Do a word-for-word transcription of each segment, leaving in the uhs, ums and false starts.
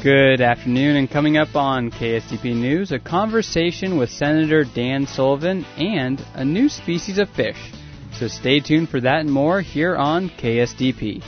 Good afternoon, and coming up on K S D P News, a conversation with Senator Dan Sullivan and a new species of fish. So stay tuned for that and more here on K S D P.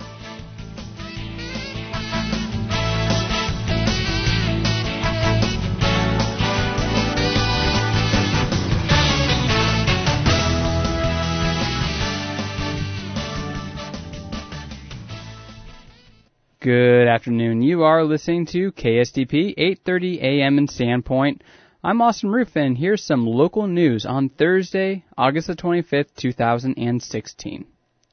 Good afternoon. You are listening to K S D P eight thirty A M in Sandpoint. I'm Austin Roof, and here's some local news on Thursday, August the twenty-fifth, two thousand sixteen.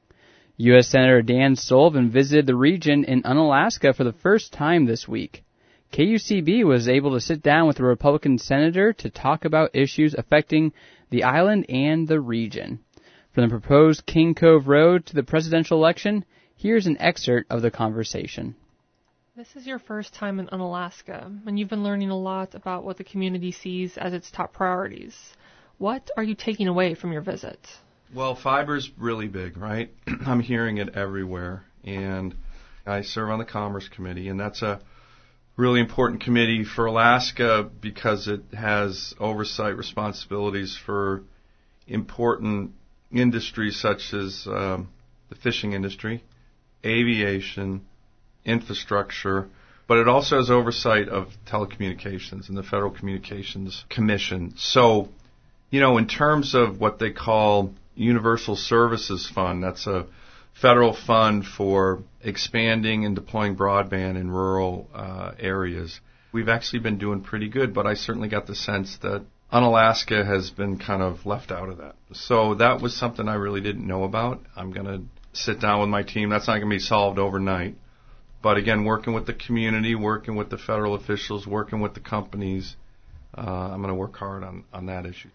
U S Senator Dan Sullivan visited the region in Unalaska for the first time this week. K U C B was able to sit down with a Republican senator to talk about issues affecting the island and the region. From the proposed King Cove Road to the presidential election, here's an excerpt of the conversation. This is your first time in Unalaska, and you've been learning a lot about what the community sees as its top priorities. What are you taking away from your visit? Well, fiber's really big, right? I'm hearing it everywhere, and I serve on the Commerce Committee, and that's a really important committee for Alaska because it has oversight responsibilities for important industries such as um, the fishing industry, aviation, infrastructure, but it also has oversight of telecommunications and the Federal Communications Commission. So, you know, in terms of what they call Universal Services Fund, that's a federal fund for expanding and deploying broadband in rural uh, areas. We've actually been doing pretty good, but I certainly got the sense that Unalaska has been kind of left out of that. So that was something I really didn't know about. I'm going to sit down with my team. That's not going to be solved overnight. But again, working with the community, working with the federal officials, working with the companies, uh, I'm going to work hard on, on that issue.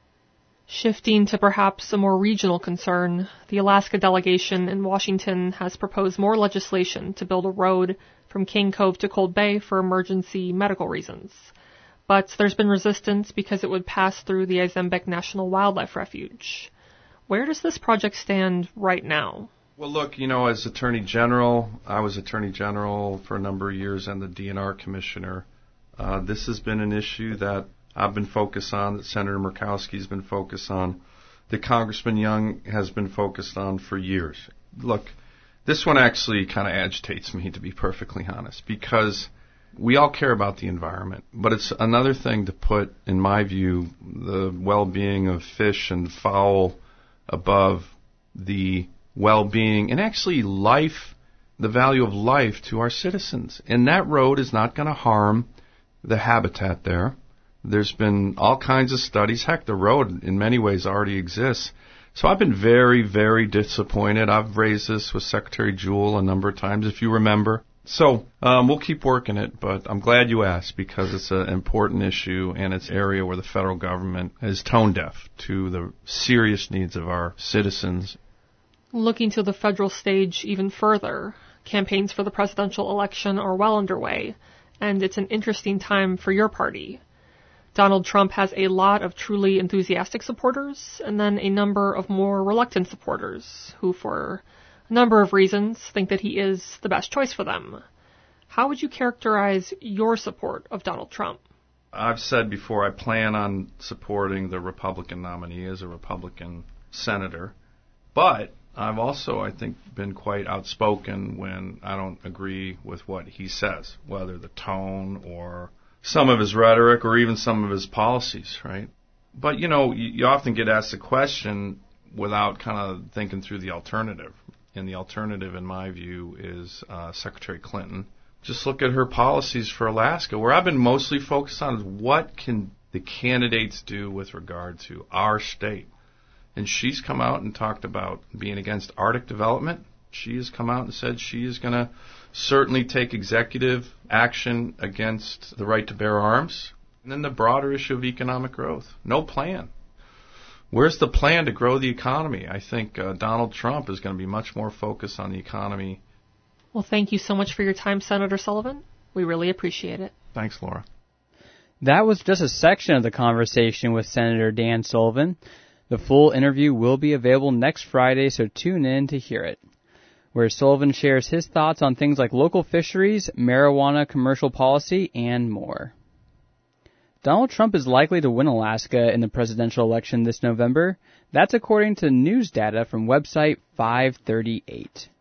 Shifting to perhaps a more regional concern, the Alaska delegation in Washington has proposed more legislation to build a road from King Cove to Cold Bay for emergency medical reasons. But there's been resistance because it would pass through the Izembek National Wildlife Refuge. Where does this project stand right now? Well, look, you know, as Attorney General, I was Attorney General for a number of years and the D N R Commissioner. Uh, this has been an issue that I've been focused on, that Senator Murkowski's been focused on, that Congressman Young has been focused on for years. Look, this one actually kind of agitates me, to be perfectly honest, because we all care about the environment, but it's another thing to put, in my view, the well-being of fish and fowl above the well-being and actually life, the value of life to our citizens. And that road is not going to harm the habitat there. There's been all kinds of studies. Heck, the road in many ways already exists. So I've been very, very disappointed. I've raised this with Secretary Jewell a number of times, if you remember. So um, we'll keep working it, but I'm glad you asked because it's an important issue and it's an area where the federal government is tone deaf to the serious needs of our citizens. Looking to the federal stage even further, campaigns for the presidential election are well underway, and it's an interesting time for your party. Donald Trump has a lot of truly enthusiastic supporters, and then a number of more reluctant supporters who, for a number of reasons, think that he is the best choice for them. How would you characterize your support of Donald Trump? I've said before I plan on supporting the Republican nominee as a Republican senator, but I've also, I think, been quite outspoken when I don't agree with what he says, whether the tone or some of his rhetoric or even some of his policies, right? But, you know, you, you often get asked the question without kind of thinking through the alternative. And the alternative, in my view, is uh, Secretary Clinton. Just look at her policies for Alaska. Where I've been mostly focused on is what can the candidates do with regard to our state. And she's come out and talked about being against Arctic development. She has come out and said she is going to certainly take executive action against the right to bear arms. And then the broader issue of economic growth. No plan. Where's the plan to grow the economy? I think uh, Donald Trump is going to be much more focused on the economy. Well, thank you so much for your time, Senator Sullivan. We really appreciate it. Thanks, Laura. That was just a section of the conversation with Senator Dan Sullivan. The full interview will be available next Friday, so tune in to hear it. where Sullivan shares his thoughts on things like local fisheries, marijuana commercial policy, and more. Donald Trump is likely to win Alaska in the presidential election this November. That's according to news data from website five thirty-eight.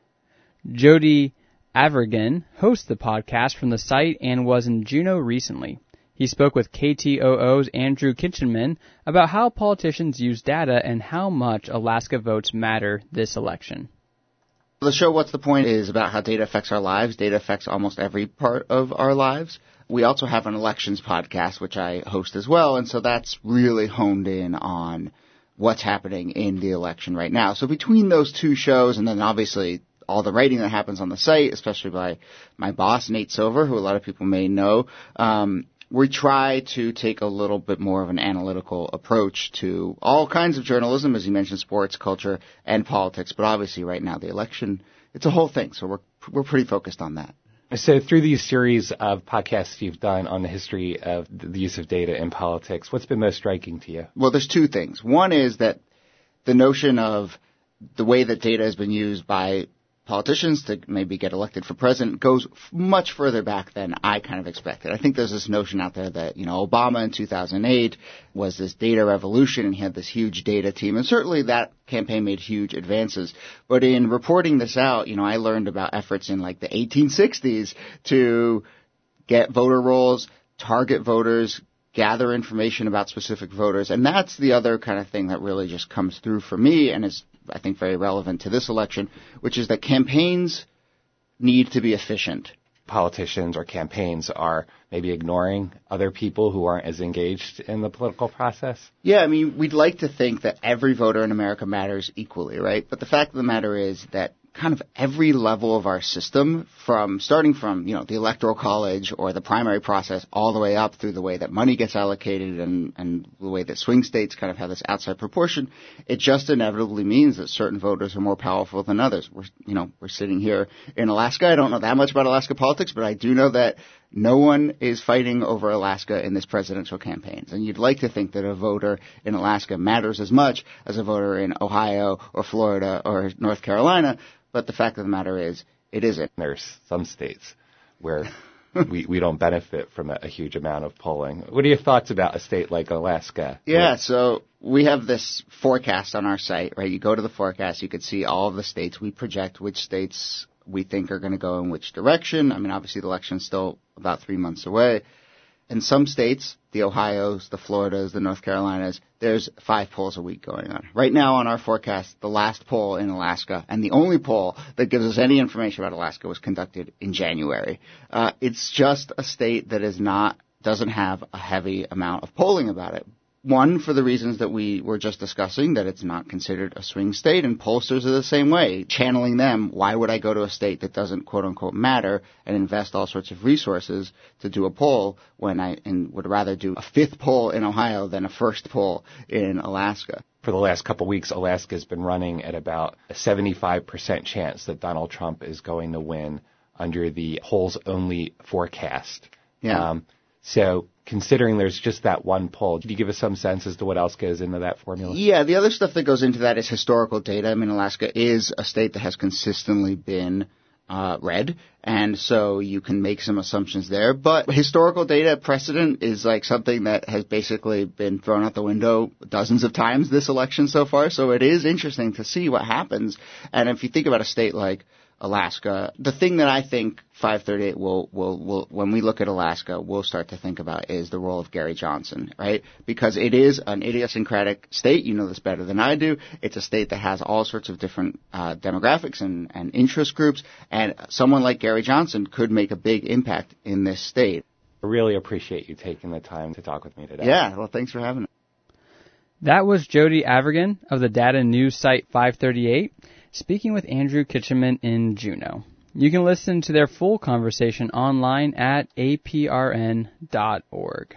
Jody Avirgan hosts the podcast from the site and was in Juneau recently. He spoke with K T O O's Andrew Kitchenman about how politicians use data and how much Alaska votes matter this election. The show What's the Point is about how data affects our lives. Data affects almost every part of our lives. We also have an elections podcast, which I host as well, and so that's really honed in on what's happening in the election right now. So between those two shows, and then obviously all the writing that happens on the site, especially by my boss, Nate Silver, who a lot of people may know, um, we try to take a little bit more of an analytical approach to all kinds of journalism, as you mentioned, sports, culture, and politics. But obviously right now the election, it's a whole thing, so we're we're pretty focused on that. So through these series of podcasts you've done on the history of the use of data in politics, what's been most striking to you? Well, there's two things. One is that the notion of the way that data has been used by politicians to maybe get elected for president goes f- much further back than I kind of expected. I think there's this notion out there that, you know, Obama in two thousand eight was this data revolution and he had this huge data team. And certainly that campaign made huge advances. But in reporting this out, you know, I learned about efforts in like the eighteen sixties to get voter rolls, target voters, gather information about specific voters. And that's the other kind of thing that really just comes through for me and is, I think, very relevant to this election, which is that campaigns need to be efficient. Politicians or campaigns are maybe ignoring other people who aren't as engaged in the political process? Yeah, I mean, we'd like to think that every voter in America matters equally, right? But the fact of the matter is that kind of every level of our system, from starting from, you know, the electoral college or the primary process all the way up through the way that money gets allocated and, and the way that swing states kind of have this outside proportion, it just inevitably means that certain voters are more powerful than others. We're, you know, we're sitting here in Alaska. I don't know that much about Alaska politics, but I do know that no one is fighting over Alaska in this presidential campaign. And you'd like to think that a voter in Alaska matters as much as a voter in Ohio or Florida or North Carolina. But the fact of the matter is, it isn't. There's some states where we, we don't benefit from a, a huge amount of polling. What are your thoughts about a state like Alaska? Yeah, so we have this forecast on our site, right? You go to the forecast, you can see all of the states. We project which states we think are going to go in which direction. I mean, obviously the election's still about three months away. In some states, the Ohios, the Floridas, the North Carolinas, there's five polls a week going on. Right now on our forecast, the last poll in Alaska, and the only poll that gives us any information about Alaska, was conducted in January. Uh, it's just a state that is not, doesn't have a heavy amount of polling about it. One, for the reasons that we were just discussing, that it's not considered a swing state, and pollsters are the same way. Channeling them, why would I go to a state that doesn't quote-unquote matter and invest all sorts of resources to do a poll when I and would rather do a fifth poll in Ohio than a first poll in Alaska? For the last couple of weeks, Alaska has been running at about a seventy-five percent chance that Donald Trump is going to win under the polls-only forecast. Yeah. Um, so considering there's just that one poll, could you give us some sense as to what else goes into that formula? Yeah, the other stuff that goes into that is historical data. I mean, Alaska is a state that has consistently been uh, red, and so you can make some assumptions there. But historical data precedent is like something that has basically been thrown out the window dozens of times this election so far, so it is interesting to see what happens. And if you think about a state like Alaska, the thing that I think five thirty-eight will, will, will, when we look at Alaska, we'll start to think about is the role of Gary Johnson, right? Because it is an idiosyncratic state. You know this better than I do. It's a state that has all sorts of different uh, demographics and, and interest groups, and someone like Gary Johnson could make a big impact in this state. I really appreciate you taking the time to talk with me today. Yeah, well, thanks for having me. That was Jody Avirgan of the data news site five thirty-eight. Speaking with Andrew Kitchenman in Juneau. You can listen to their full conversation online at a p r n dot org.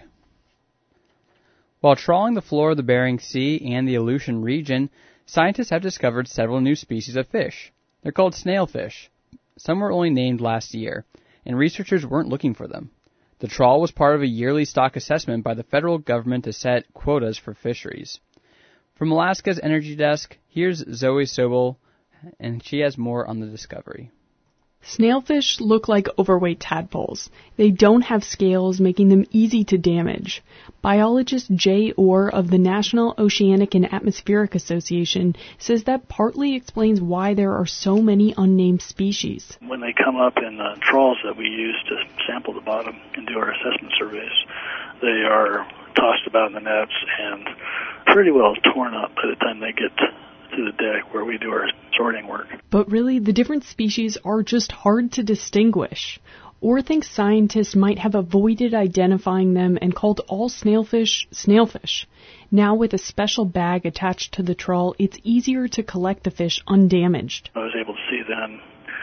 While trawling the floor of the Bering Sea and the Aleutian region, scientists have discovered several new species of fish. They're called snailfish. Some were only named last year, and researchers weren't looking for them. The trawl was part of a yearly stock assessment by the federal government to set quotas for fisheries. From Alaska's Energy Desk, here's Zoe Sobel and she has more on the discovery. Snailfish look like overweight tadpoles. They don't have scales, making them easy to damage. Biologist Jay Orr of the National Oceanic and Atmospheric Association says that partly explains why there are so many unnamed species. When they come up in uh, trawls that we use to sample the bottom and do our assessment surveys, they are tossed about in the nets and pretty well torn up by the time they get to the deck where we do our sorting work. But really, the different species are just hard to distinguish. Orr thinks scientists might have avoided identifying them and called all snailfish snailfish. Now, with a special bag attached to the trawl, it's easier to collect the fish undamaged. I was able to see them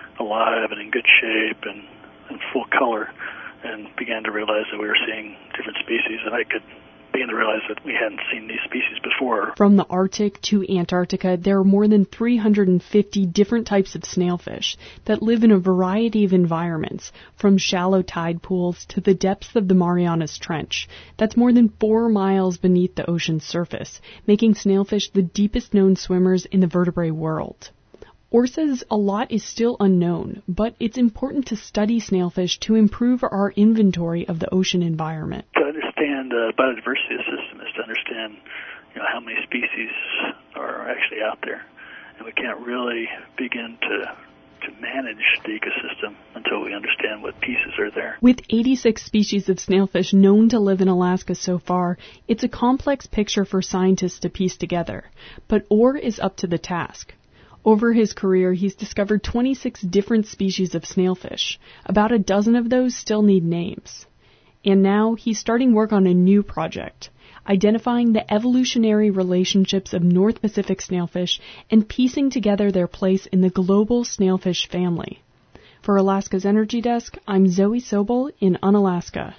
alive and in good shape and in full color, and began to realize that we were seeing different species, and I could begin to realize that we hadn't seen these species before. From the Arctic to Antarctica, there are more than three hundred fifty different types of snailfish that live in a variety of environments, from shallow tide pools to the depths of the Marianas Trench. That's more than four miles beneath the ocean's surface, making snailfish the deepest known swimmers in the vertebrate world. Orr says a lot is still unknown, but it's important to study snailfish to improve our inventory of the ocean environment. To understand the uh, biodiversity of the system is to understand, you know, how many species are actually out there, and we can't really begin to to manage the ecosystem until we understand what pieces are there. With eighty-six species of snailfish known to live in Alaska so far, it's a complex picture for scientists to piece together, but Orr is up to the task. Over his career, he's discovered twenty-six different species of snailfish. About a dozen of those still need names. And now he's starting work on a new project, identifying the evolutionary relationships of North Pacific snailfish and piecing together their place in the global snailfish family. For Alaska's Energy Desk, I'm Zoe Sobel in Unalaska.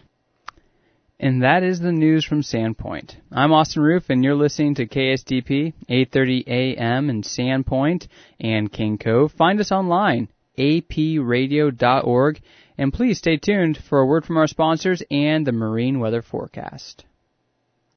And that is the news from Sandpoint. I'm Austin Roof, and you're listening to K S D P, eight thirty a.m. in Sandpoint and King Cove. Find us online, a p radio dot org, and please stay tuned for a word from our sponsors and the marine weather forecast.